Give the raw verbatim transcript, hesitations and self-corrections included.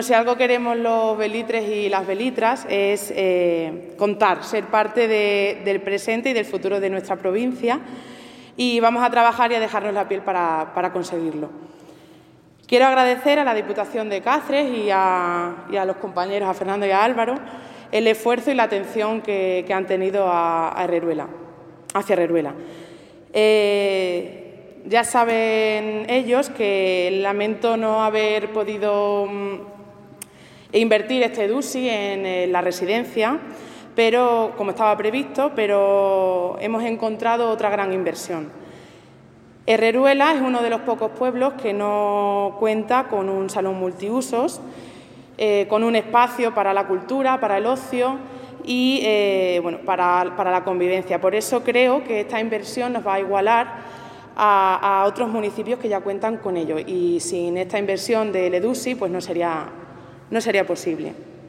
Si algo queremos los belitres y las belitras es eh, contar, ser parte de, del presente y del futuro de nuestra provincia, y vamos a trabajar y a dejarnos la piel para, para conseguirlo. Quiero agradecer a la Diputación de Cáceres y a, y a los compañeros, a Fernando y a Álvaro, el esfuerzo y la atención que, que han tenido a, a Herreruela, hacia Herreruela. Eh, ya saben ellos que lamento no haber podido invertir este EDUSI en, en la residencia, pero como estaba previsto, pero hemos encontrado otra gran inversión. Herreruela es uno de los pocos pueblos que no cuenta con un salón multiusos, eh, con un espacio para la cultura, para el ocio y eh, bueno, para, para la convivencia. Por eso creo que esta inversión nos va a igualar a, a otros municipios que ya cuentan con ello, y sin esta inversión del EDUSI pues no sería, no sería posible.